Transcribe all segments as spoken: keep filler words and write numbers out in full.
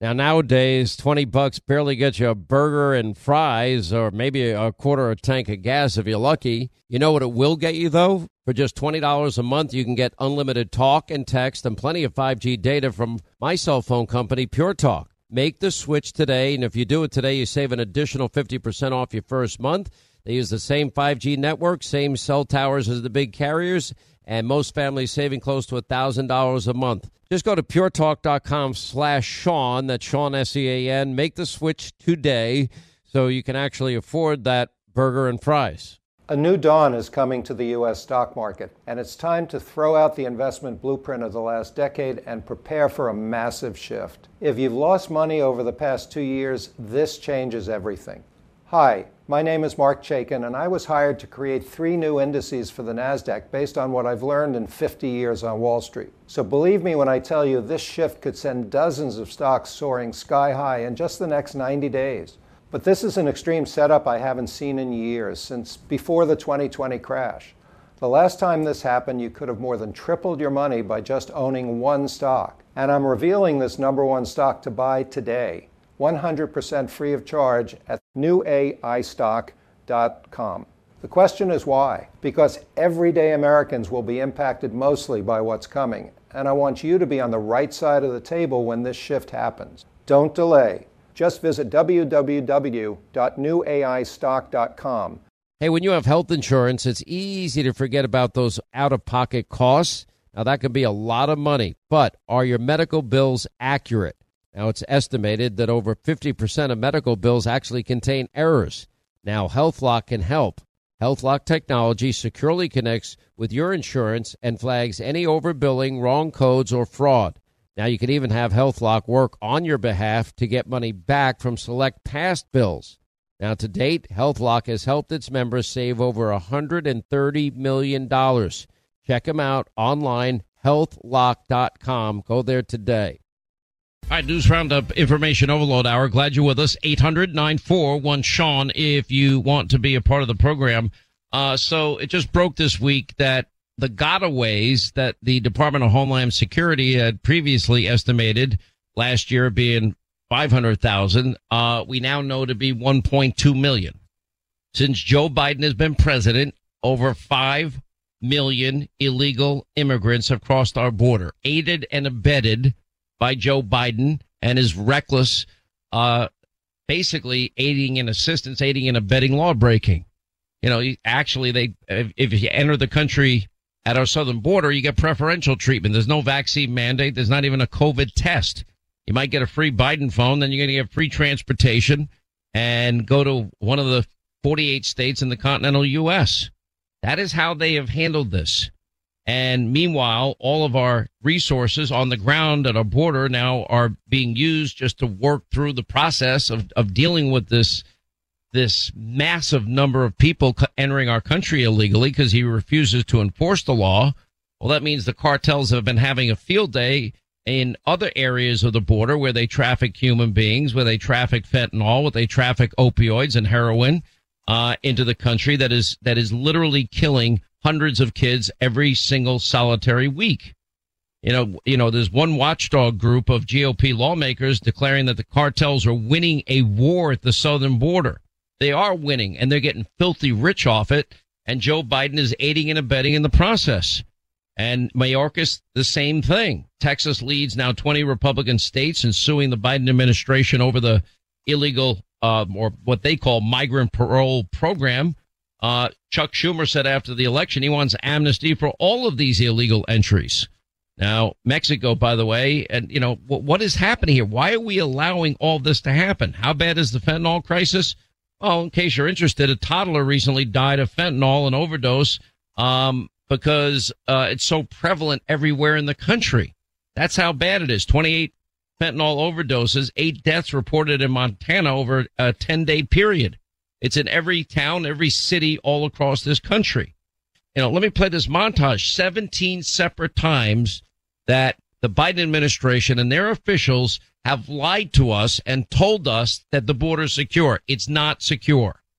Now, nowadays, twenty bucks barely gets you a burger and fries or maybe a quarter of a tank of gas if you're lucky. You know what it will get you, though? For just twenty dollars a month, you can get unlimited talk and text and plenty of five G data from my cell phone company, Pure Talk. Make the switch today, and if you do it today, you save an additional fifty percent off your first month. They use the same five G network, same cell towers as the big carriers, and most families saving close to one thousand dollars a month. Just go to puretalk.com slash Sean, that's Sean, S E A N. Make the switch today so you can actually afford that burger and fries. A new dawn is coming to the U S stock market, and it's time to throw out the investment blueprint of the last decade and prepare for a massive shift. If you've lost money over the past two years, this changes everything. Hi, my name is Mark Chaikin, and I was hired to create three new indices for the NASDAQ based on what I've learned in fifty years on Wall Street. So believe me when I tell you this shift could send dozens of stocks soaring sky high in just the next ninety days. But this is an extreme setup I haven't seen in years, since before the twenty twenty crash. The last time this happened, you could have more than tripled your money by just owning one stock. And I'm revealing this number one stock to buy today, one hundred percent free of charge at new A I stock dot com. The question is why? Because everyday Americans will be impacted mostly by what's coming, and I want you to be on the right side of the table when this shift happens. Don't delay. Just visit w w w dot new A I stock dot com. Hey, when you have health insurance, it's easy to forget about those out-of-pocket costs. Now, that can be a lot of money, but are your medical bills accurate? Now, it's estimated that over fifty percent of medical bills actually contain errors. Now, HealthLock can help. HealthLock technology securely connects with your insurance and flags any overbilling, wrong codes, or fraud. Now, you can even have HealthLock work on your behalf to get money back from select past bills. Now, to date, HealthLock has helped its members save over one hundred thirty million dollars. Check them out online, health lock dot com. Go there today. All right, News Roundup Information Overload Hour. Glad you're with us. eight hundred nine four one Sean if you want to be a part of the program. Uh, so it just broke this week that the gotaways that the Department of Homeland Security had previously estimated last year being five hundred thousand, uh, we now know to be one point two million. Since Joe Biden has been president, over five million illegal immigrants have crossed our border, aided and abetted by Joe Biden and his reckless, uh, basically aiding and assistance, aiding and abetting law breaking. You know, actually, they if, if you enter the country at our southern border, you get preferential treatment. There's no vaccine mandate. There's not even a COVID test. You might get a free Biden phone, then you're going to get free transportation and go to one of the forty-eight states in the continental U S. That is how they have handled this. And meanwhile, all of our resources on the ground at our border now are being used just to work through the process of, of dealing with this this massive number of people entering our country illegally because he refuses to enforce the law. Well, that means the cartels have been having a field day in other areas of the border where they traffic human beings, where they traffic fentanyl, where they traffic opioids and heroin uh, into the country that is that is literally killing hundreds of kids every single solitary week. You know, you know, there's one watchdog group of G O P lawmakers declaring that the cartels are winning a war at the southern border. They are winning, and they're getting filthy rich off it, and Joe Biden is aiding and abetting in the process. And Mayorkas, the same thing. Texas leads now twenty Republican states in suing the Biden administration over the illegal, uh, or what they call migrant parole program. Uh, Chuck Schumer said after the election he wants amnesty for all of these illegal entries. Now, Mexico, by the way, and, you know, what, what is happening here? Why are we allowing all this to happen? How bad is the fentanyl crisis? Well, in case you're interested, a toddler recently died of fentanyl, an overdose, um, because uh, it's so prevalent everywhere in the country. That's how bad it is. twenty-eight fentanyl overdoses, eight deaths reported in Montana over a ten-day period. It's in every town, every city all across this country. You know, let me play this montage. seventeen separate times that the Biden administration and their officials have lied to us and told us that the border is secure. It's not secure.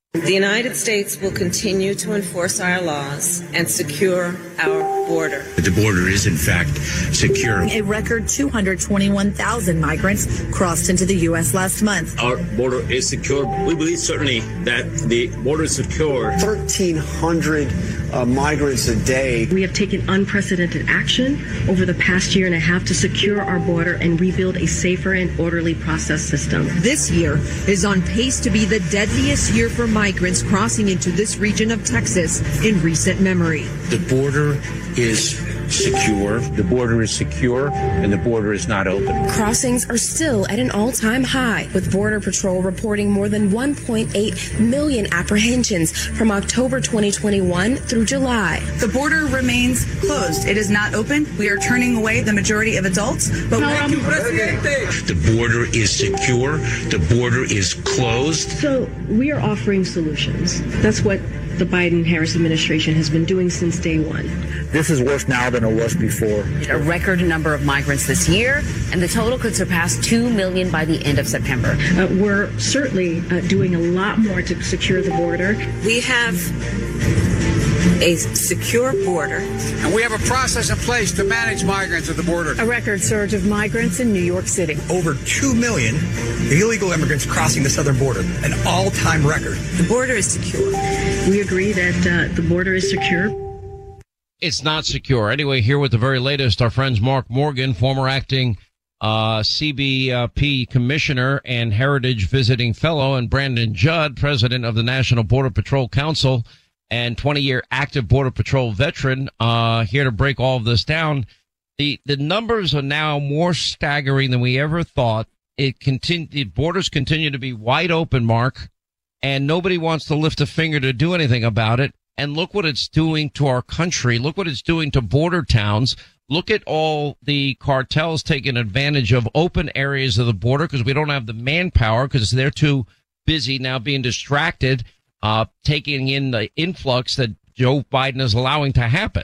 The United States will continue to enforce our laws and secure our border. The border is, in fact, secure. A record two hundred twenty-one thousand migrants crossed into the U S last month. Our border is secure. We believe certainly that the border is secure. thirteen hundred uh, migrants a day. We have taken unprecedented action over the past year and a half to secure our border and rebuild a safer and orderly process system. This year is on pace to be the deadliest year for migrants crossing into this region of Texas in recent memory. The border is secure. The border is secure, and the border is not open. Crossings are still at an all-time high, with Border Patrol reporting more than one point eight million apprehensions from October twenty twenty-one through July. The border remains closed. It is not open. We are turning away the majority of adults, but um, the border is secure. The border is closed. So we are offering solutions. That's what the Biden-Harris administration has been doing since day one. This is worse now than it was before. A record number of migrants this year, and the total could surpass two million by the end of September. Uh, we're certainly uh, doing a lot more to secure the border. We have a secure border. And we have a process in place to manage migrants at the border. A record surge of migrants in New York City. Over two million illegal immigrants crossing the southern border, an all-time record. The border is secure. We agree that uh, the border is secure. It's not secure. Anyway, here with the very latest, our friends Mark Morgan, former acting uh C B P commissioner and Heritage visiting fellow, and Brandon Judd, president of the National Border Patrol Council and twenty-year active Border Patrol veteran, uh here to break all of this down. The the numbers are now more staggering than we ever thought. It continue, the borders continue to be wide open, Mark, and nobody wants to lift a finger to do anything about it. And look what it's doing to our country. Look what it's doing to border towns. Look at all the cartels taking advantage of open areas of the border because we don't have the manpower because they're too busy now being distracted, uh, taking in the influx that Joe Biden is allowing to happen.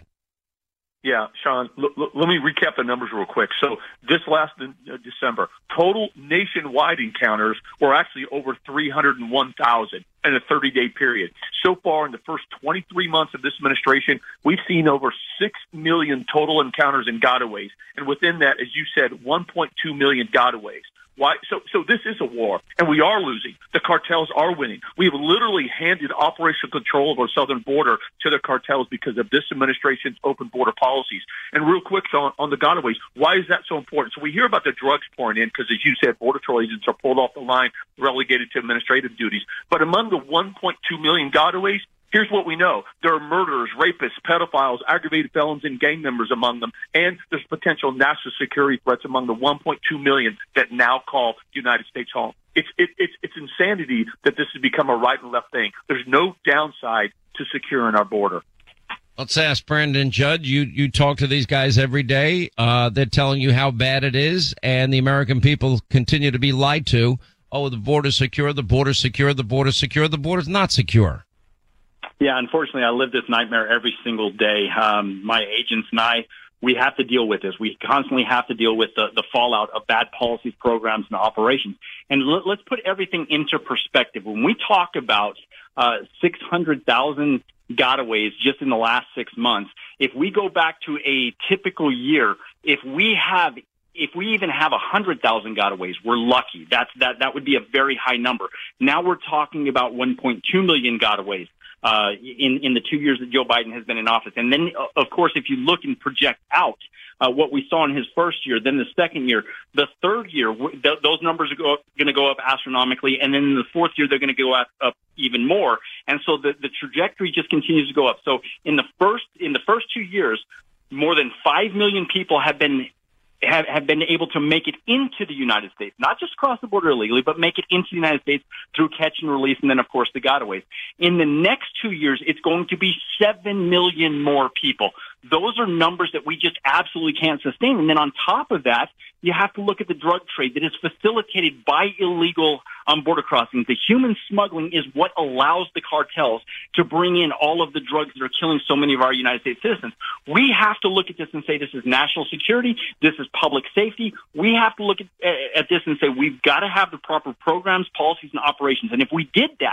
Yeah, Sean, l- l- let me recap the numbers real quick. So this last uh, December, total nationwide encounters were actually over three hundred one thousand in a thirty-day period. So far in the first twenty-three months of this administration, we've seen over six million total encounters and gotaways. And within that, as you said, one point two million gotaways. Why? So, so this is a war, and we are losing. The cartels are winning. We have literally handed operational control of our southern border to the cartels because of this administration's open border policies. And real quick, so on, on the gotaways, why is that so important? So we hear about the drugs pouring in because, as you said, Border Patrol agents are pulled off the line, relegated to administrative duties. But among the one point two million gotaways, here's what we know. There are murderers, rapists, pedophiles, aggravated felons, and gang members among them. And there's potential national security threats among the one point two million that now call the United States home. It's, it, it's, it's insanity that this has become a right and left thing. There's no downside to securing our border. Let's ask Brandon Judd. You, you talk to these guys every day. Uh, they're telling you how bad it is, and the American people continue to be lied to. Oh, the border's secure, the border's secure, the border's secure, the border's not secure. Yeah, unfortunately, I live this nightmare every single day. Um, my agents and I, we have to deal with this. We constantly have to deal with the, the fallout of bad policies, programs, and operations. And l- let's put everything into perspective. When we talk about uh, six hundred thousand gotaways just in the last six months, if we go back to a typical year, if we have If we even have one hundred thousand gotaways, we're lucky. That's, that, that would be a very high number. Now we're talking about one point two million gotaways. Uh, in, in the two years that Joe Biden has been in office. And then, of course, if you look and project out, uh, what we saw in his first year, then the second year, the third year, th- those numbers are go- going to go up astronomically. And then in the fourth year, they're going to go up, up even more. And so the, the trajectory just continues to go up. So in the first, in the first two years, more than five million people have been Have, have been able to make it into the United States, not just cross the border illegally, but make it into the United States through catch and release, and then, of course, the gotaways. In the next two years, it's going to be seven million more people. Those are numbers that we just absolutely can't sustain. And then on top of that, you have to look at the drug trade that is facilitated by illegal um, border crossings. The human smuggling is what allows the cartels to bring in all of the drugs that are killing so many of our United States citizens. We have to look at this and say this is national security. This is public safety. We have to look at, at this and say we've got to have the proper programs, policies, and operations. And if we did that,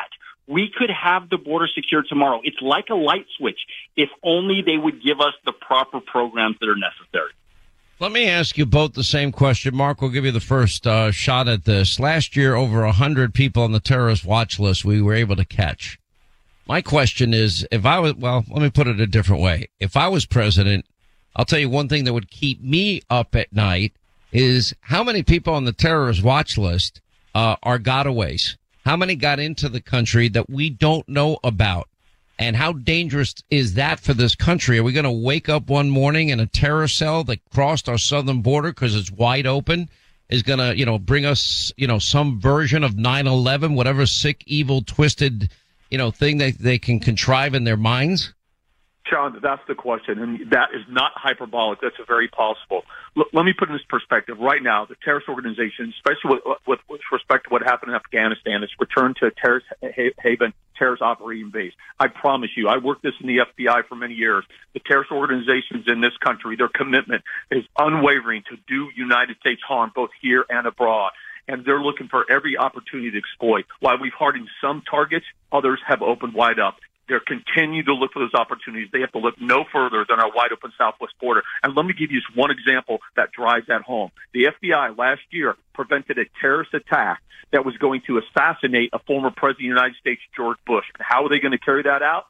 We could have the border secured tomorrow. It's like a light switch. If only they would give us the proper programs that are necessary. Let me ask you both the same question. Mark, we'll give you the first uh, shot at this. Last year, over one hundred people on the terrorist watch list we were able to catch. My question is, if I was, well, let me put it a different way. If I was president, I'll tell you one thing that would keep me up at night is how many people on the terrorist watch list uh, are gotaways? How many got into the country that we don't know about? And how dangerous is that for this country? Are we going to wake up one morning in a terror cell that crossed our southern border because it's wide open is going to, you know, bring us, you know, some version of nine eleven, whatever sick, evil, twisted, you know, thing that they can contrive in their minds? Sean, that's the question, and that is not hyperbolic. That's very possible. L- let me put in this perspective. Right now, the terrorist organization, especially with, with, with respect to what happened in Afghanistan, it's returned to a terrorist ha- haven, terrorist operating base. I promise you, I worked this in the F B I for many years. The terrorist organizations in this country, their commitment is unwavering to do United States harm, both here and abroad. And they're looking for every opportunity to exploit. While we've hardened some targets, others have opened wide up. They're continuing to look for those opportunities. They have to look no further than our wide open southwest border. And let me give you just one example that drives that home. The F B I last year prevented a terrorist attack that was going to assassinate a former president of the United States, George Bush. And how are they going to carry that out?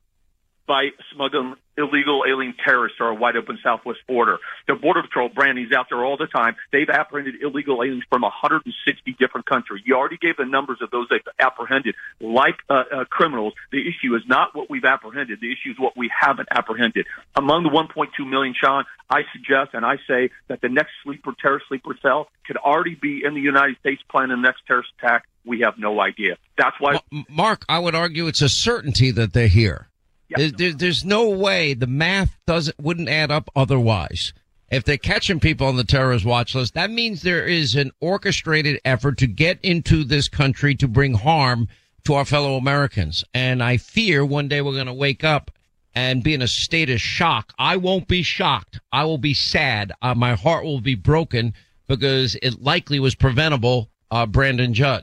By smuggling illegal alien terrorists to our wide open southwest border. The Border Patrol, Brandy's out there all the time. They've apprehended illegal aliens from one hundred sixty different countries. You already gave the numbers of those they've apprehended. Like uh, uh, criminals, the issue is not what we've apprehended. The issue is what we haven't apprehended. Among the one point two million, Sean, I suggest and I say that the next sleeper terrorist sleeper cell could already be in the United States planning the next terrorist attack. We have no idea. That's why. Well, Mark, I would argue it's a certainty that they're here. Yep. There, there's no way the math doesn't wouldn't add up otherwise. If they're catching people on the terrorist watch list, that means there is an orchestrated effort to get into this country to bring harm to our fellow Americans. And I fear one day we're going to wake up and be in a state of shock. I won't be shocked. I will be sad. Uh, my heart will be broken because it likely was preventable, uh, Brandon Judd.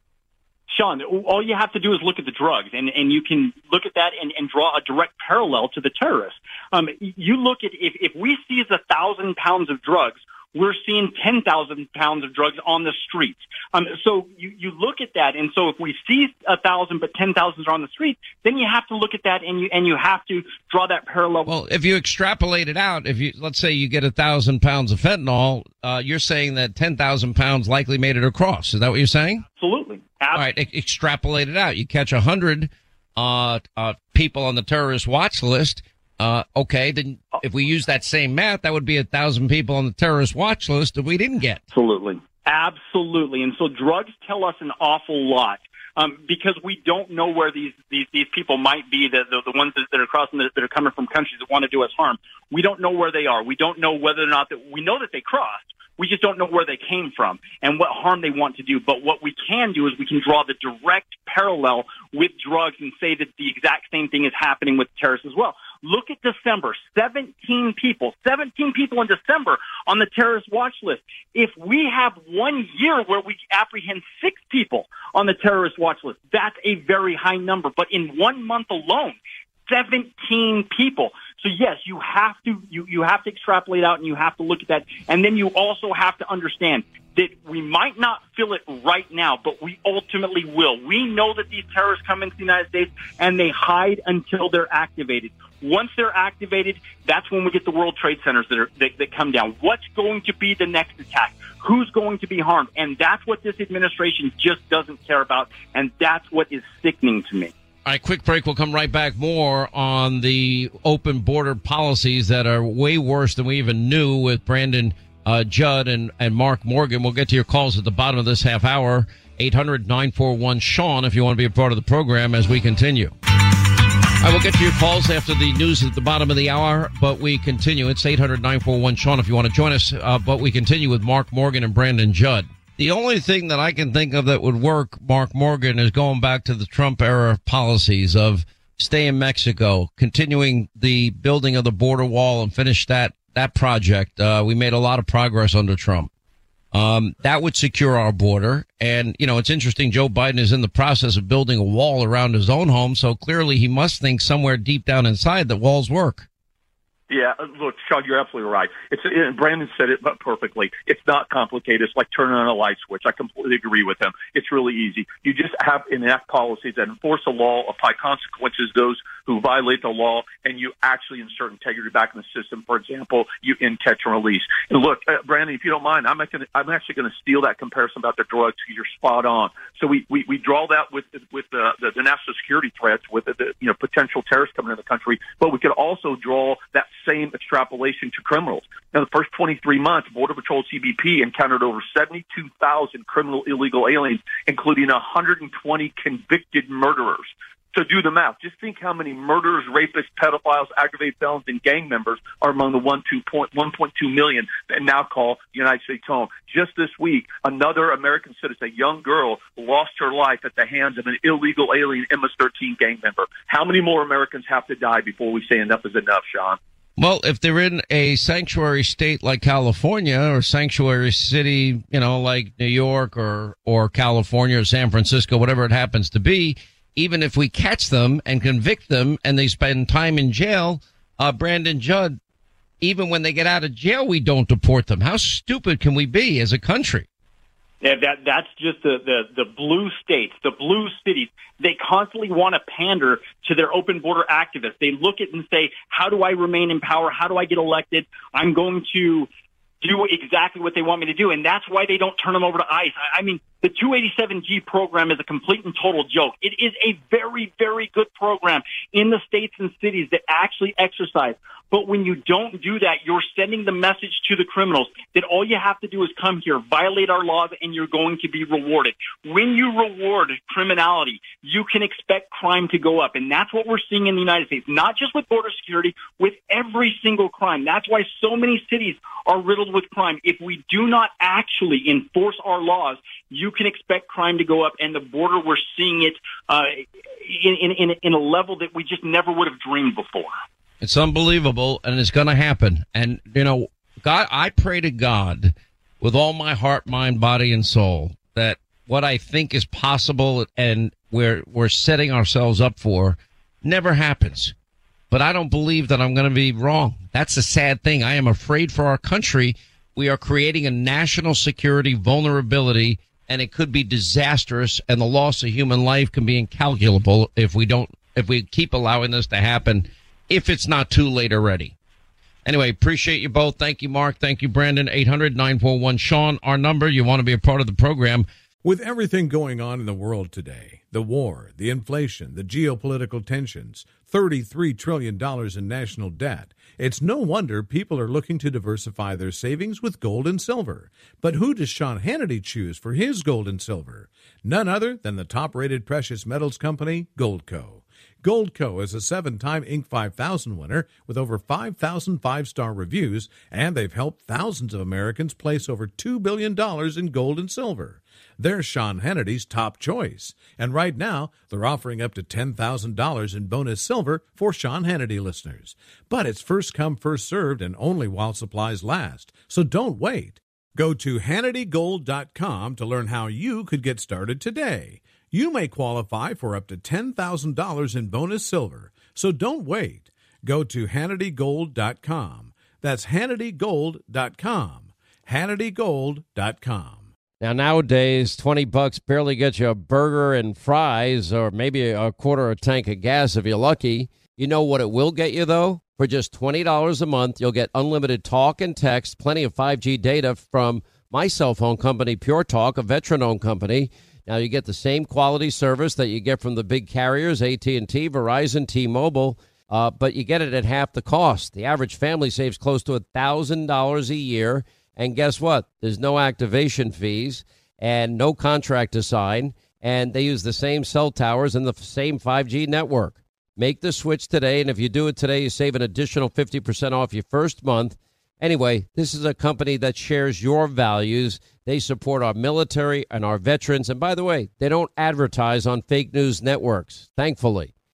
Sean, all you have to do is look at the drugs, and, and you can look at that and, and draw a direct parallel to the terrorists. Um, you look at if, if we seize a thousand pounds of drugs, we're seeing ten thousand pounds of drugs on the streets. Um, so you, you look at that, and so if we seize a thousand but ten thousand are on the street, then you have to look at that and you and you have to draw that parallel. Well, if you extrapolate it out, if you let's say you get a thousand pounds of fentanyl, uh, you're saying that ten thousand pounds likely made it across. Is that what you're saying? Absolutely. All right, e- extrapolate it out. You catch a hundred uh, uh, people on the terrorist watch list. Uh, okay, then if we use that same math, that would be a thousand people on the terrorist watch list that we didn't get. Absolutely. Absolutely. And so drugs tell us an awful lot. Um, because we don't know where these, these, these people might be, the, the, the ones that, that are crossing, the, that are coming from countries that want to do us harm. We don't know where they are. We don't know whether or not that, we know that they crossed. We just don't know where they came from and what harm they want to do. But what we can do is we can draw the direct parallel with drugs and say that the exact same thing is happening with terrorists as well. Look at December, seventeen people, seventeen people in December on the terrorist watch list. If we have one year where we apprehend six people on the terrorist watch list, that's a very high number. But in one month alone, seventeen people. So yes, you have to, you, you have to extrapolate out and you have to look at that. And then you also have to understand that we might not feel it right now, but we ultimately will. We know that these terrorists come into the United States and they hide until they're activated. Once they're activated, that's when we get the World Trade Centers that, are, that, that come down. What's going to be the next attack? Who's going to be harmed? And that's what this administration just doesn't care about. And that's what is sickening to me. All right, quick break. We'll come right back. More on the open border policies that are way worse than we even knew with Brandon uh, Judd and, and Mark Morgan. We'll get to your calls at the bottom of this half hour. eight hundred nine four one Sean if you want to be a part of the program as we continue. I will get to your calls after the news at the bottom of the hour, but we continue. It's eight hundred nine four one Sean if you want to join us, uh, but we continue with Mark Morgan and Brandon Judd. The only thing that I can think of that would work, Mark Morgan, is going back to the Trump era policies of stay in Mexico, continuing the building of the border wall and finish that, that project. Uh, we made a lot of progress under Trump. Um, that would secure our border. And, you know, it's interesting. Joe Biden is in the process of building a wall around his own home. So clearly he must think somewhere deep down inside that walls work. Yeah, look, Sean, you're absolutely right. It's and Brandon said it perfectly. It's not complicated. It's like turning on a light switch. I completely agree with him. It's really easy. You just have enact policies that enforce the law, apply consequences to those who violate the law, and you actually insert integrity back in the system. For example, you in catch and release. And look, uh, Brandon, if you don't mind, I'm not gonna, I'm actually going to steal that comparison about the drugs. You're spot on. So we, we, we draw that with with the, the, the national security threats, with the, the you know potential terrorists coming in the country, but we could also draw that same extrapolation to criminals. Now, the first twenty-three months, Border Patrol C B P encountered over seventy-two thousand criminal illegal aliens, including one hundred twenty convicted murderers. So do the math. Just think how many murderers, rapists, pedophiles, aggravated felons, and gang members are among the one point two million that now call the United States home. Just this week, another American citizen, a young girl, lost her life at the hands of an illegal alien M S thirteen gang member. How many more Americans have to die before we say enough is enough, Sean? Well, if they're in a sanctuary state like California or sanctuary city, you know, like New York or, or California or San Francisco, whatever it happens to be, even if we catch them and convict them and they spend time in jail, uh, Brandon Judd, even when they get out of jail, we don't deport them. How stupid can we be as a country? Yeah, that that's just the, the, the blue states, the blue cities. They constantly want to pander to their open border activists. They look at it and say, how do I remain in power? How do I get elected? I'm going to do exactly what they want me to do. And that's why they don't turn them over to ICE. I, I mean, the two eighty-seven G program is a complete and total joke. It is a very, very good program in the states and cities that actually exercise. But when you don't do that, you're sending the message to the criminals that all you have to do is come here, violate our laws, and you're going to be rewarded. When you reward criminality, you can expect crime to go up. And that's what we're seeing in the United States, not just with border security, with every single crime. That's why so many cities are riddled with crime. If we do not actually enforce our laws, you can expect crime to go up. And the border, we're seeing it uh, in, in, in a level that we just never would have dreamed before. It's unbelievable, and it's going to happen. And, you know, God, I pray to God with all my heart, mind, body, and soul that what I think is possible and we're, we're setting ourselves up for never happens. But I don't believe that I'm going to be wrong. That's the sad thing. I am afraid for our country. We are creating a national security vulnerability, and it could be disastrous, and the loss of human life can be incalculable if we don't, if we keep allowing this to happen, if it's not too late already. Anyway, appreciate you both. Thank you, Mark. Thank you, Brandon. eight hundred nine four one Sean, our number. You want to be a part of the program. With everything going on in the world today, the war, the inflation, the geopolitical tensions, thirty-three trillion dollars in national debt, it's no wonder people are looking to diversify their savings with gold and silver. But who does Sean Hannity choose for his gold and silver? None other than the top-rated precious metals company, Goldco. Goldco is a seven-time Inc five thousand winner with over five thousand five-star reviews, and they've helped thousands of Americans place over two billion dollars in gold and silver. They're Sean Hannity's top choice, and right now they're offering up to ten thousand dollars in bonus silver for Sean Hannity listeners. But it's first come, first served, and only while supplies last, so don't wait. Go to Hannity Gold dot com to learn how you could get started today. You may qualify for up to ten thousand dollars in bonus silver, so don't wait. Go to Hannity Gold dot com. That's Hannity Gold dot com. Hannity Gold dot com. Now, nowadays, twenty bucks barely gets you a burger and fries or maybe a quarter of a tank of gas if you're lucky. You know what it will get you, though? For just twenty dollars a month, you'll get unlimited talk and text, plenty of five G data from my cell phone company, Pure Talk, a veteran-owned company. Now, you get the same quality service that you get from the big carriers, A T and T, Verizon, T-Mobile, uh, but you get it at half the cost. The average family saves close to one thousand dollars a year. And guess what? There's no activation fees and no contract to sign, and they use the same cell towers and the same five G network. Make the switch today, and if you do it today, you save an additional fifty percent off your first month. Anyway, this is a company that shares your values. They support our military and our veterans. And by the way, they don't advertise on fake news networks, thankfully.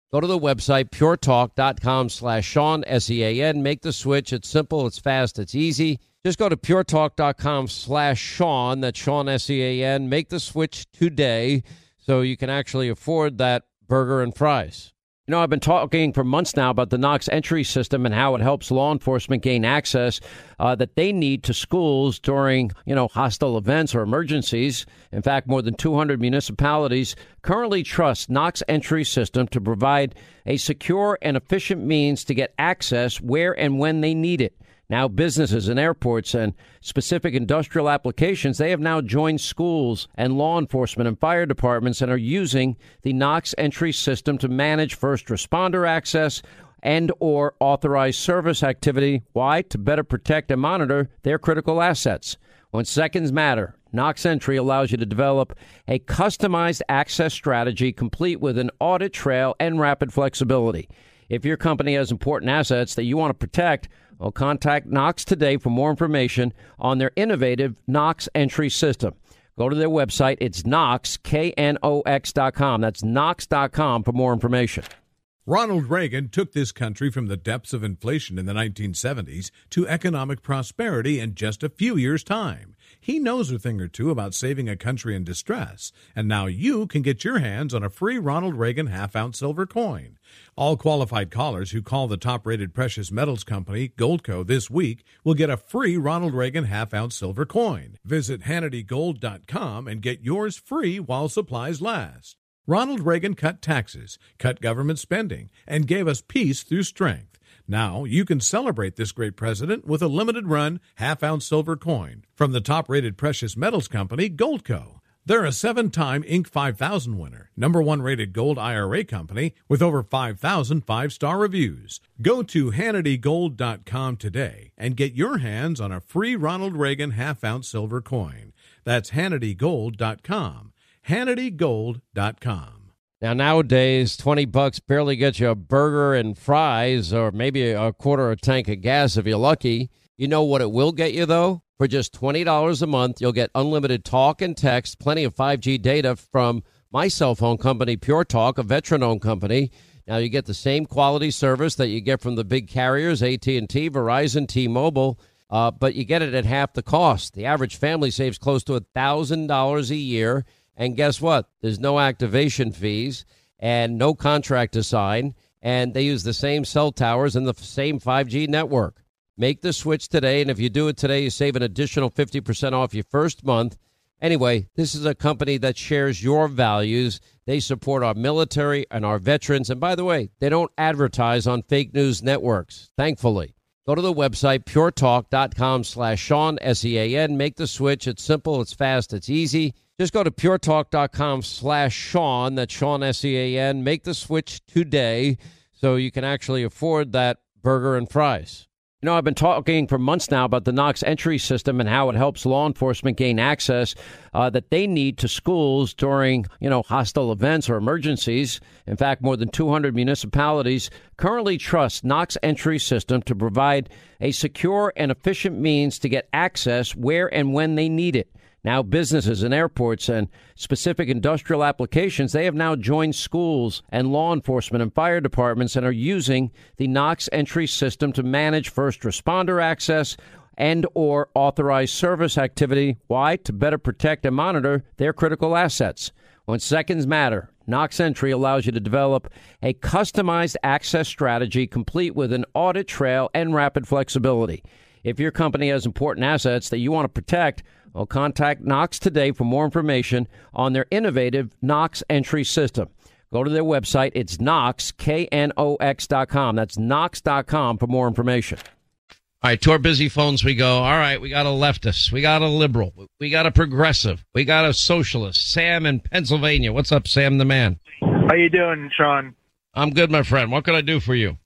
Go to the website, puretalk.com slash Sean, S E A N. Make the switch. It's simple, it's fast, it's easy. Just go to puretalk.com slash Sean, that's Sean, S E A N. Make the switch today so you can actually afford that burger and fries. You know, I've been talking for months now about the Knox entry system and how it helps law enforcement gain access uh, that they need to schools during, you know, hostile events or emergencies. In fact, more than two hundred municipalities currently trust Knox entry system to provide a secure and efficient means to get access where and when they need it. Now, businesses and airports and specific industrial applications, they have now joined schools and law enforcement and fire departments and are using the Knox entry system to manage first responder access and or authorized service activity. Why? To better protect and monitor their critical assets. When seconds matter, Knox Entry allows you to develop a customized access strategy complete with an audit trail and rapid flexibility. If your company has important assets that you want to protect, well, contact Knox today for more information on their innovative Knox entry system. Go to their website. It's Knox, K N O X dot com. That's Knox dot com for more information. Ronald Reagan took this country from the depths of inflation in the nineteen seventies to economic prosperity in just a few years' time. He knows a thing or two about saving a country in distress, and now you can get your hands on a free Ronald Reagan half-ounce silver coin. All qualified callers who call the top-rated precious metals company, Goldco, this week will get a free Ronald Reagan half-ounce silver coin. Visit Hannity Gold dot com and get yours free while supplies last. Ronald Reagan cut taxes, cut government spending, and gave us peace through strength. Now you can celebrate this great president with a limited-run half-ounce silver coin from the top-rated precious metals company, Goldco. They're a seven-time Inc five thousand winner, number one rated gold I R A company with over five thousand five-star reviews. Go to Hannity Gold dot com today and get your hands on a free Ronald Reagan half-ounce silver coin. That's Hannity Gold dot com. Hannity Gold dot com. Now, nowadays, twenty bucks barely gets you a burger and fries or maybe a quarter of a tank of gas if you're lucky. You know what it will get you, though? For just twenty dollars a month, you'll get unlimited talk and text, plenty of five G data from my cell phone company, Pure Talk, a veteran-owned company. Now, you get the same quality service that you get from the big carriers, A T and T, Verizon, T-Mobile, uh, but you get it at half the cost. The average family saves close to one thousand dollars a year. And guess what? There's no activation fees and no contract to sign. And they use the same cell towers and the same five G network. Make the switch today. And if you do it today, you save an additional fifty percent off your first month. Anyway, this is a company that shares your values. They support our military and our veterans. And by the way, they don't advertise on fake news networks, thankfully. Go to the website, puretalk.com slash Sean, S E A N. Make the switch. It's simple, it's fast, it's easy. Just go to puretalk.com slash Sean, that's Sean, S E A N. Make the switch today so you can actually afford that burger and fries. You know, I've been talking for months now about the Knox entry system and how it helps law enforcement gain access uh, that they need to schools during, you know, hostile events or emergencies. In fact, more than two hundred municipalities currently trust Knox entry system to provide a secure and efficient means to get access where and when they need it. Now, businesses and airports and specific industrial applications, they have now joined schools and law enforcement and fire departments and are using the Knox entry system to manage first responder access and or authorized service activity. Why? To better protect and monitor their critical assets. When seconds matter, Knox Entry allows you to develop a customized access strategy complete with an audit trail and rapid flexibility. If your company has important assets that you want to protect, well, contact Knox today for more information on their innovative Knox entry system. Go to their website. It's Knox, K N O X dot com. That's Knox dot com for more information. All right, to our busy phones we go. All right, we got a leftist. We got a liberal. We got a progressive. We got a socialist. Sam in Pennsylvania. What's up, Sam the man? How you doing, Sean? I'm good, my friend. What can I do for you?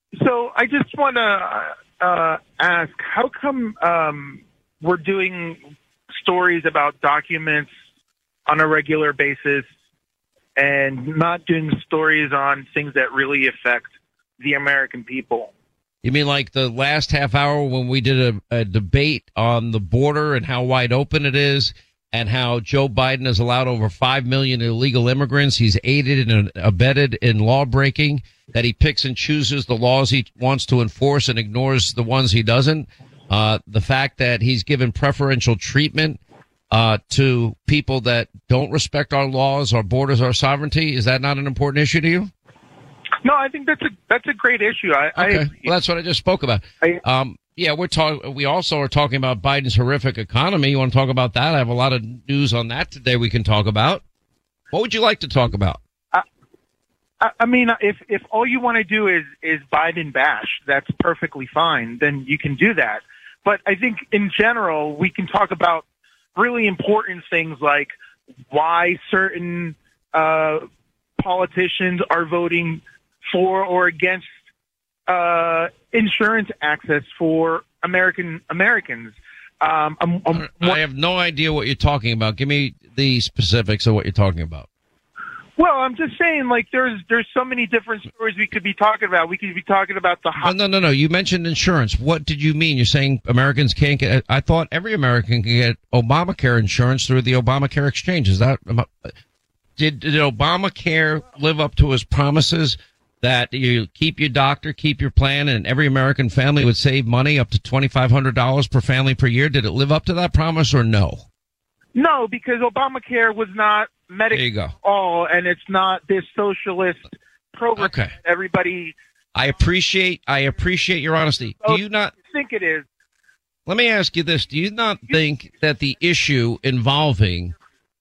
So I just want to uh, ask, how come um, we're doing stories about documents on a regular basis and not doing stories on things that really affect the American people? You mean like the last half hour when we did a, a debate on the border and how wide open it is, and how Joe Biden has allowed over five million illegal immigrants. He's aided and abetted in law breaking, that he picks and chooses the laws he wants to enforce and ignores the ones he doesn't. Uh, the fact that he's given preferential treatment uh, to people that don't respect our laws, our borders, our sovereignty. Is that not an important issue to you? No, I think that's a that's a great issue. I, okay. I well, that's what I just spoke about. I, um, yeah, we're talking. We also are talking about Biden's horrific economy. You want to talk about that? I have a lot of news on that today. We can talk about. What would you like to talk about? I, I mean, if if all you want to do is is Biden bash, that's perfectly fine. Then you can do that. But I think in general, we can talk about really important things like why certain uh, politicians are voting for or against uh, insurance access for American Americans. Um, I'm, I'm, I have no idea what you're talking about. Give me the specifics of what you're talking about. Well, I'm just saying, like, there's there's so many different stories we could be talking about. We could be talking about the. No, no, no, no. You mentioned insurance. What did you mean? You're saying Americans can't get? I thought every American can get Obamacare insurance through the Obamacare exchange. Is that? Did, did Obamacare live up to his promises that you keep your doctor, keep your plan, and every American family would save money up to twenty-five hundred dollars per family per year? Did it live up to that promise or no? No, because Obamacare was not Medicare all, and it's not this socialist program okay. that everybody. I appreciate I appreciate your honesty. Do you not think it is? Let me ask you this: do you not think that the issue involving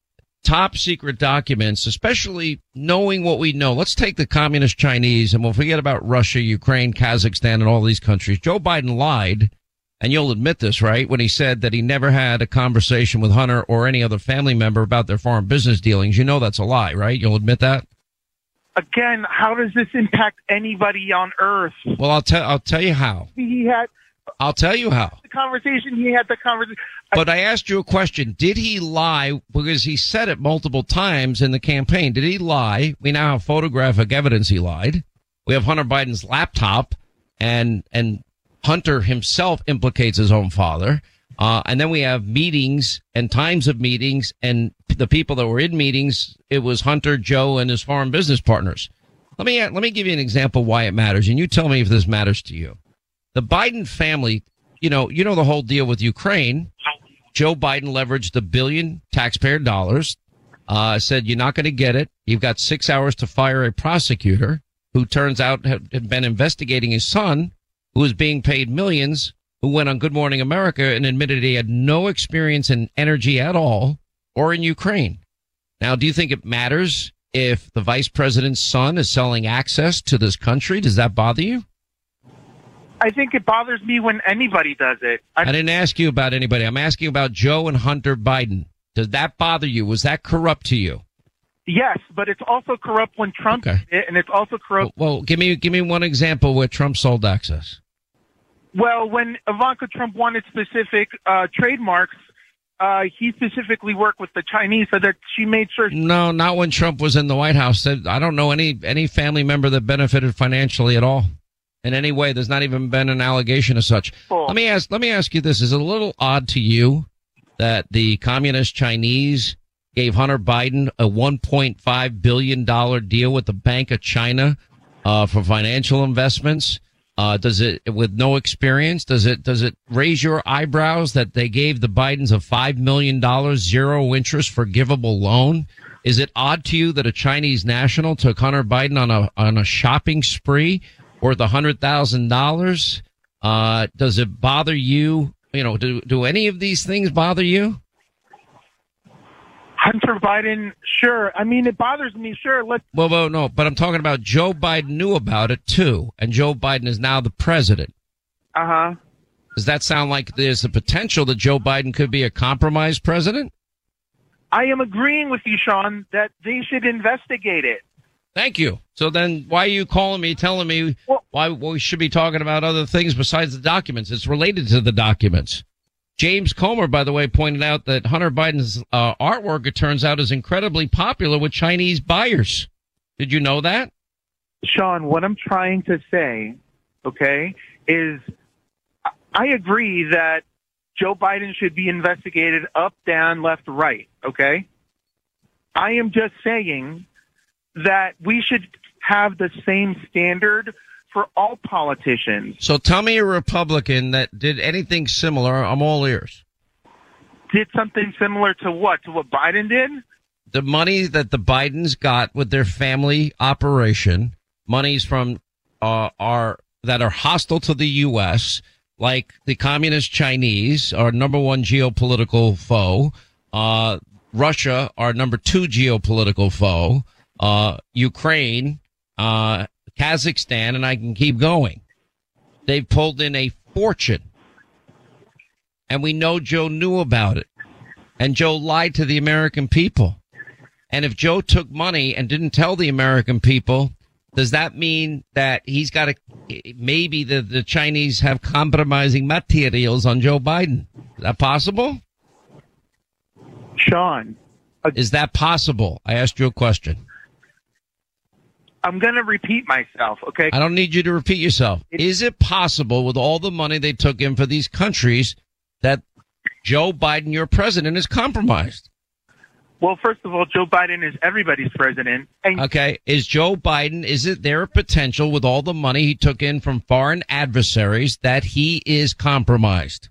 top secret documents, especially knowing what we know, let's take the communist Chinese and we'll forget about Russia, Ukraine, Kazakhstan, and all these countries. Joe Biden lied. And you'll admit this, right, when he said that he never had a conversation with Hunter or any other family member about their foreign business dealings. You know that's a lie, right? You'll admit that? Again, how does this impact anybody on Earth? Well, I'll tell I'll tell you how. He had I'll tell you how. The conversation, he had the conversation. But I asked you a question. Did he lie? Because he said it multiple times in the campaign. Did he lie? We now have photographic evidence he lied. We have Hunter Biden's laptop and and Hunter himself implicates his own father. Uh, and then we have meetings and times of meetings, and the people that were in meetings, it was Hunter, Joe, and his foreign business partners. Let me, let me give you an example why it matters, and you tell me if this matters to you. The Biden family, you know, you know the whole deal with Ukraine. Joe Biden leveraged a billion taxpayer dollars, uh, said you're not going to get it. You've got six hours to fire a prosecutor who turns out had been investigating his son, who was being paid millions, who went on Good Morning America and admitted he had no experience in energy at all or in Ukraine. Now, do you think it matters if the vice president's son is selling access to this country? Does that bother you? I think it bothers me when anybody does it. I, I didn't ask you about anybody. I'm asking about Joe and Hunter Biden. Does that bother you? Was that corrupt to you? Yes, but it's also corrupt when Trump okay. did it, and it's also corrupt. Well, well, give me give me one example where Trump sold access. Well, when Ivanka Trump wanted specific uh, trademarks, uh, he specifically worked with the Chinese so that she made sure. No, not when Trump was in the White House. I don't know any any family member that benefited financially at all in any way. There's not even been an allegation as such. Oh. Let me ask. Let me ask you this: is it a little odd to you that the communist Chinese gave Hunter Biden a one point five billion dollars deal with the Bank of China uh, for financial investments? Uh, does it, with no experience, does it, does it raise your eyebrows that they gave the Bidens a five million dollars zero interest forgivable loan? Is it odd to you that a Chinese national took Hunter Biden on a, on a shopping spree worth a hundred thousand dollars? Uh, does it bother you? You know, do, do any of these things bother you? Hunter Biden, sure. I mean, it bothers me, sure. Let's. Well, well, no, but I'm talking about Joe Biden knew about it too, and Joe Biden is now the president. Uh huh. Does that sound like there's a potential that Joe Biden could be a compromised president? I am agreeing with you, Sean, that they should investigate it. Thank you. So then why are you calling me, telling me well, why we should be talking about other things besides the documents? It's related to the documents. James Comer, by the way, pointed out that Hunter Biden's uh, artwork, it turns out, is incredibly popular with Chinese buyers. Did you know that? Sean, what I'm trying to say, okay, is I agree that Joe Biden should be investigated up, down, left, right, okay? I am just saying that we should have the same standard for all politicians. So tell me a Republican that did anything similar. I'm all ears. Did something similar to what? To what Biden did? The money that the Bidens got with their family operation, monies from uh, are that are hostile to the U S, like the communist Chinese, our number one geopolitical foe, uh, Russia, our number two geopolitical foe, uh, Ukraine, uh, Kazakhstan, and I can keep going. They've pulled in a fortune. And we know Joe knew about it. And Joe lied to the American people. And if Joe took money and didn't tell the American people, does that mean that he's got to, maybe the, the Chinese have compromising materials on Joe Biden? Is that possible? Sean. Uh, Is that possible? I asked you a question. I'm going to repeat myself, okay? I don't need you to repeat yourself. It, Is it possible with all the money they took in for these countries that Joe Biden, your president, is compromised? Well, first of all, Joe Biden is everybody's president. And okay. Is Joe Biden, is it there a potential with all the money he took in from foreign adversaries that he is compromised?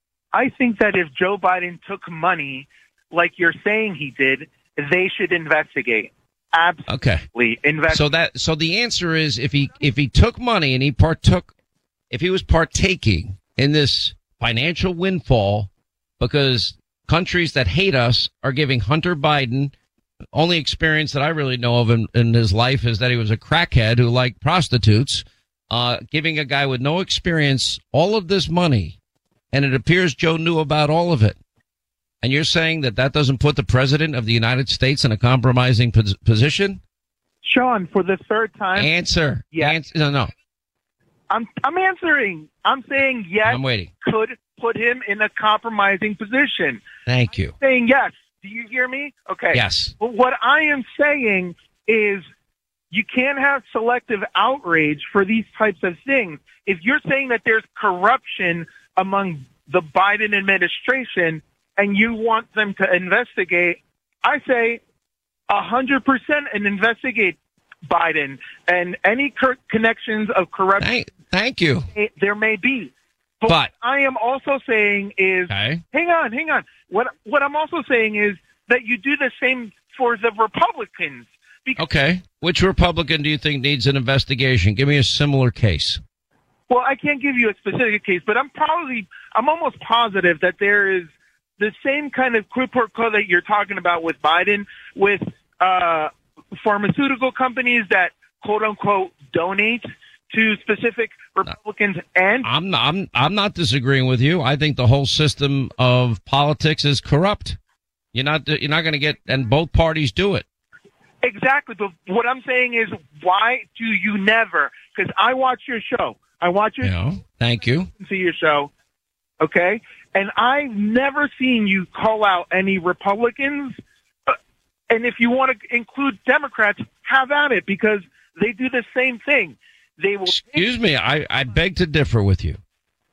I think that if Joe Biden took money like you're saying he did, they should investigate. Absolutely. Okay. Invest- so that, so the answer is if he, if he took money and he partook, if he was partaking in this financial windfall because countries that hate us are giving Hunter Biden, only experience that I really know of in, in his life is that he was a crackhead who liked prostitutes, uh, giving a guy with no experience all of this money. And it appears Joe knew about all of it. And you're saying that that doesn't put the president of the United States in a compromising pos- position? Sean, for the third time. Answer. Yes. Answer. No, no. I'm, I'm answering. I'm saying yes. I'm waiting. Could put him in a compromising position. Thank you. I'm saying yes. Do you hear me? Okay. Yes. But what I am saying is you can't have selective outrage for these types of things. If you're saying that there's corruption among the Biden administration and you want them to investigate, I say one hundred percent and investigate Biden and any cur- connections of corruption. Thank, thank you. There may be. But, but what I am also saying is, okay. hang on, hang on. What what I'm also saying is that you do the same for the Republicans. Because, okay. Which Republican do you think needs an investigation? Give me a similar case. Well, I can't give you a specific case, but I'm probably, I'm almost positive that there is the same kind of quid pro quo that you're talking about with Biden, with uh, pharmaceutical companies that quote unquote donate to specific Republicans. And I'm not, I'm I'm not disagreeing with you. I think the whole system of politics is corrupt. You're not you're not going to get, and both parties do it. Exactly. But what I'm saying is, why do you never? Because I watch your show. I watch your. You know, thank you. To your show, okay, and I've never seen you call out any Republicans. Uh, and if you want to include Democrats, have at it, because they do the same thing. They will. Excuse me, I, I beg to differ with you.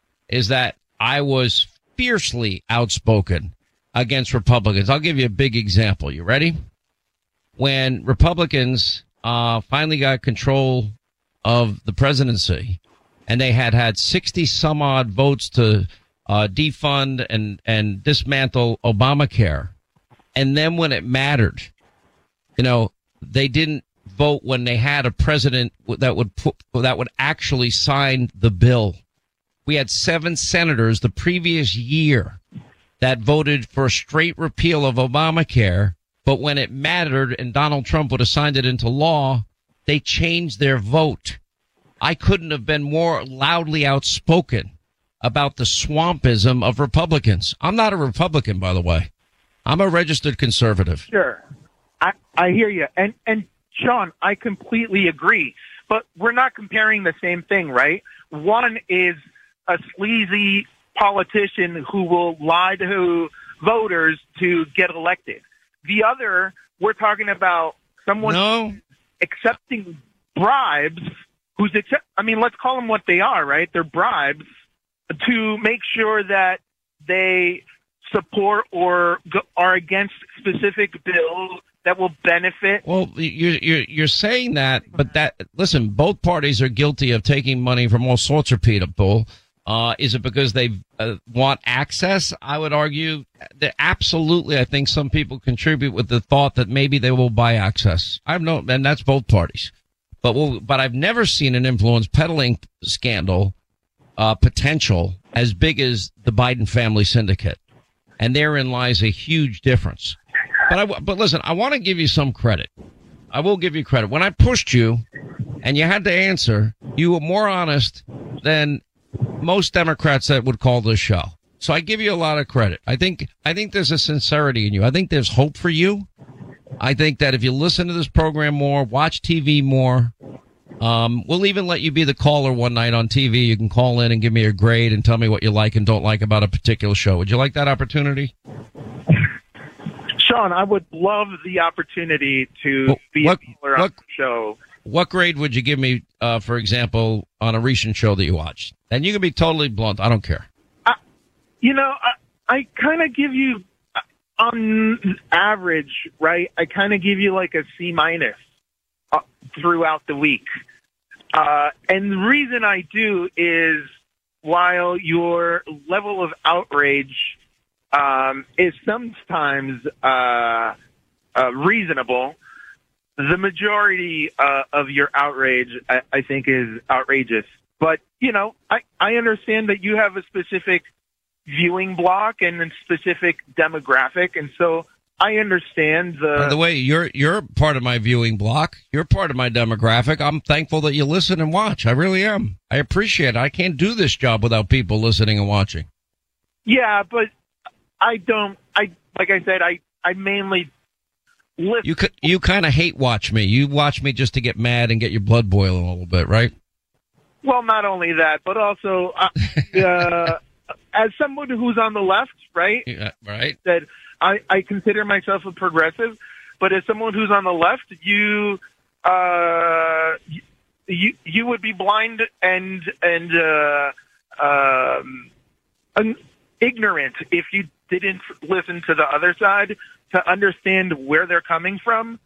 Is that I was fiercely outspoken against Republicans. I'll give you a big example. You ready? When Republicans uh, finally got control of the presidency, and they had had sixty some odd votes to uh, defund and, and dismantle Obamacare, and then when it mattered, you know, they didn't vote when they had a president that would put, that would actually sign the bill. We had seven senators the previous year that voted for a straight repeal of Obamacare, but when it mattered and Donald Trump would have signed it into law, they changed their vote. I couldn't have been more loudly outspoken about the swampism of Republicans. I'm not a Republican, by the way. I'm a registered conservative. Sure. I, I hear you. And, and Sean, I completely agree. But we're not comparing the same thing, right? One is a sleazy politician who will lie to voters to get elected. The other, we're talking about someone no. accepting bribes, who's accept, I mean, let's call them what they are, right? They're bribes to make sure that they support or go, are against specific bills that will benefit. Well, you're, you're, you're saying that, but that, listen, both parties are guilty of taking money from all sorts of people. Uh, is it because they uh, want access? I would argue that absolutely. I think some people contribute with the thought that maybe they will buy access. I have no, and that's both parties. But we'll, but I've never seen an influence peddling scandal uh, potential as big as the Biden family syndicate, and therein lies a huge difference. But I, but listen, I want to give you some credit. I will give you credit. When I pushed you, and you had to answer, you were more honest than most Democrats that would call this show. So I give you a lot of credit. I think I think there's a sincerity in you. I think there's hope for you. I think that if you listen to this program more, watch T V more, um, we'll even let you be the caller one night on T V. You can call in and give me a grade and tell me what you like and don't like about a particular show. Would you like that opportunity? Sean, I would love the opportunity to well, be what, a caller on the show. What grade would you give me, uh, for example, on a recent show that you watched? And you can be totally blunt. I don't care. I, you know, I, I kind of give you, on average, right, I kind of give you like a C minus uh, throughout the week. Uh, and the reason I do is while your level of outrage um, is sometimes uh, uh, reasonable, the majority uh, of your outrage, I, I think, is outrageous. But, you know, I, I understand that you have a specific viewing block and a specific demographic, and so I understand the... By the way, you're you're part of my viewing block. You're part of my demographic. I'm thankful that you listen and watch. I really am. I appreciate it. I can't do this job without people listening and watching. Yeah, but I don't... I Like I said, I, I mainly... Listen. You could, you kind of hate watch me. You watch me just to get mad and get your blood boiling a little bit, right? Well, not only that, but also uh, uh, as someone who's on the left, right? Yeah, right. That I, I consider myself a progressive, but as someone who's on the left, you uh, you you would be blind and and uh, um, ignorant if you didn't listen to the other side to understand where they're coming from,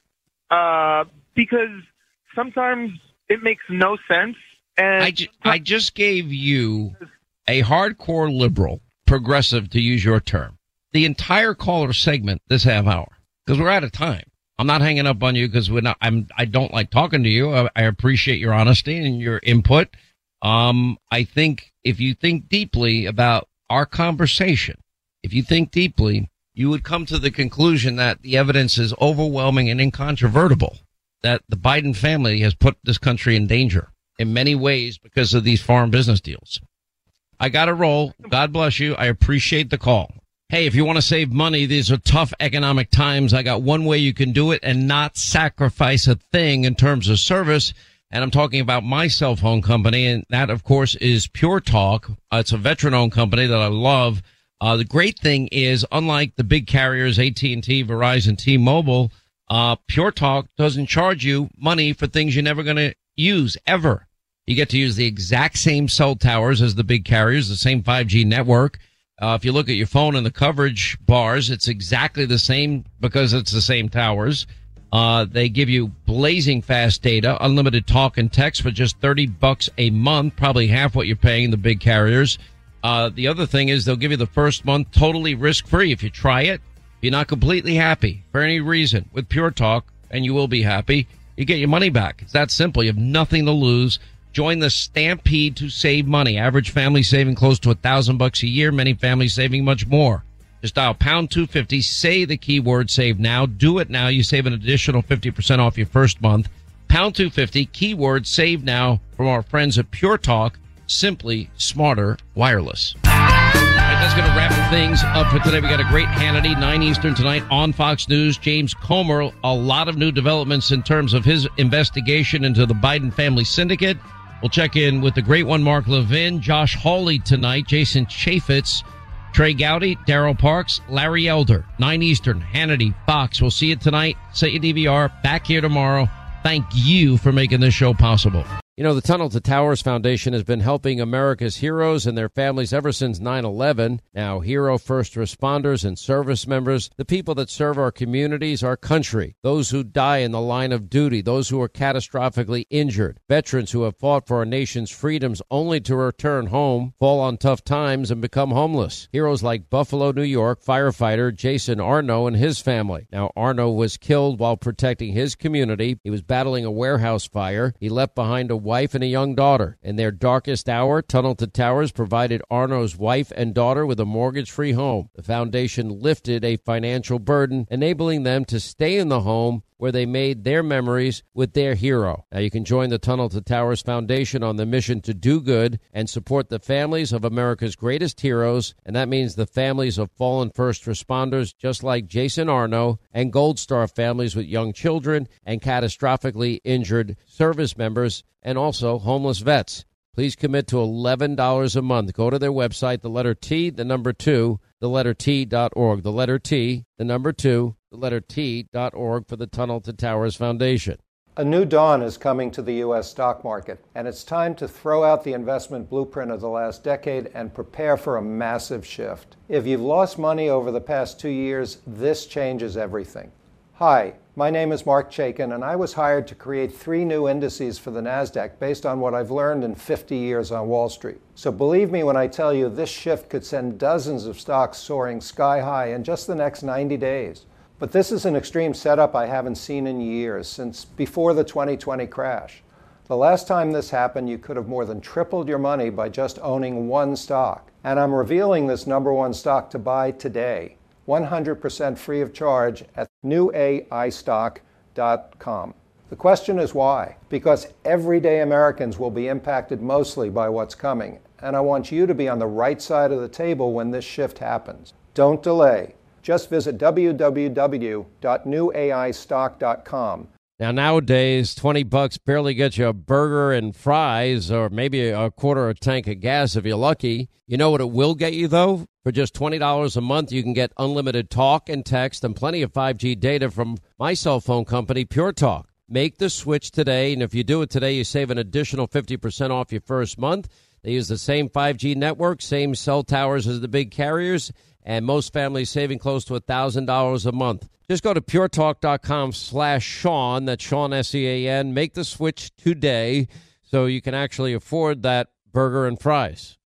uh, because sometimes it makes no sense. And I, ju- I just gave you a hardcore liberal, progressive, to use your term, the entire caller segment this half hour, because we're out of time. I'm not hanging up on you because we're not. I'm. I don't like talking to you. I, I appreciate your honesty and your input. Um, I think if you think deeply about our conversation, if you think deeply, you would come to the conclusion that the evidence is overwhelming and incontrovertible, that the Biden family has put this country in danger in many ways because of these foreign business deals. I got to roll. God bless you. I appreciate the call. Hey, if you want to save money, these are tough economic times. I got one way you can do it and not sacrifice a thing in terms of service. And I'm talking about my cell phone company. And that, of course, is Pure Talk. Uh, it's a veteran-owned company that I love. Uh, the great thing is, unlike the big carriers, A T and T, Verizon, T-Mobile, uh, Pure Talk doesn't charge you money for things you're never going to use, ever. You get to use the exact same cell towers as the big carriers, the same five G network. Uh, if you look at your phone and the coverage bars, it's exactly the same because it's the same towers. Uh, they give you blazing fast data, unlimited talk and text for just thirty bucks a month, probably half what you're paying the big carriers. Uh, the other thing is they'll give you the first month totally risk-free. If you try it, if you're not completely happy for any reason with Pure Talk, and you will be happy, you get your money back. It's that simple. You have nothing to lose. Join the stampede to save money. Average family saving close to a thousand bucks a year. Many families saving much more. Just dial pound two fifty. Say the keyword save now. Do it now. You save an additional fifty percent off your first month. Pound two fifty. Keyword save now from our friends at Pure Talk. Simply smarter wireless. All right, that's going to wrap things up for today. We got a great Hannity, nine Eastern tonight on Fox News. James Comer, a lot of new developments in terms of his investigation into the Biden family syndicate. We'll check in with the great one, Mark Levin, Josh Hawley tonight, Jason Chaffetz, Trey Gowdy, Daryl Parks, Larry Elder, nine Eastern, Hannity, Fox. We'll see you tonight. Set your D V R. Back here tomorrow. Thank you for making this show possible. You know, the Tunnel to Towers Foundation has been helping America's heroes and their families ever since nine eleven. Now, hero first responders and service members, the people that serve our communities, our country, those who die in the line of duty, those who are catastrophically injured, veterans who have fought for our nation's freedoms only to return home, fall on tough times, and become homeless. Heroes like Buffalo, New York firefighter Jason Arno and his family. Now, Arno was killed while protecting his community. He was battling a warehouse fire. He left behind a wife and a young daughter. In their darkest hour, Tunnel to Towers provided Arno's wife and daughter with a mortgage-free home. The foundation lifted a financial burden, enabling them to stay in the home where they made their memories with their hero. Now, you can join the Tunnel to Towers Foundation on the mission to do good and support the families of America's greatest heroes, and that means the families of fallen first responders just like Jason Arno, and Gold Star families with young children, and catastrophically injured service members, and also homeless vets. Please commit to eleven dollars a month. Go to their website, the letter T, the number two, the letter T dot org. The letter T, the number two, the letter T dot org for the Tunnel to Towers Foundation. A new dawn is coming to the U S stock market, and it's time to throw out the investment blueprint of the last decade and prepare for a massive shift. If you've lost money over the past two years, this changes everything. Hi, my name is Mark Chaikin, and I was hired to create three new indices for the NASDAQ based on what I've learned in fifty years on Wall Street. So believe me when I tell you this shift could send dozens of stocks soaring sky high in just the next ninety days. But this is an extreme setup I haven't seen in years, since before the twenty twenty crash. The last time this happened, you could have more than tripled your money by just owning one stock. And I'm revealing this number one stock to buy today, one hundred percent free of charge at new A I stock dot com. The question is why? Because everyday Americans will be impacted mostly by what's coming, and I want you to be on the right side of the table when this shift happens. Don't delay. Just visit w w w dot new A I stock dot com. Now, nowadays, twenty bucks barely gets you a burger and fries, or maybe a quarter of a tank of gas if you're lucky. You know what it will get you, though? For just twenty dollars a month, you can get unlimited talk and text and plenty of five G data from my cell phone company, Pure Talk. Make the switch today, and if you do it today, you save an additional fifty percent off your first month. They use the same five G network, same cell towers as the big carriers, and most families saving close to one thousand dollars a month. Just go to puretalk.com slash Sean, that's Sean, S E A N. Make the switch today so you can actually afford that burger and fries.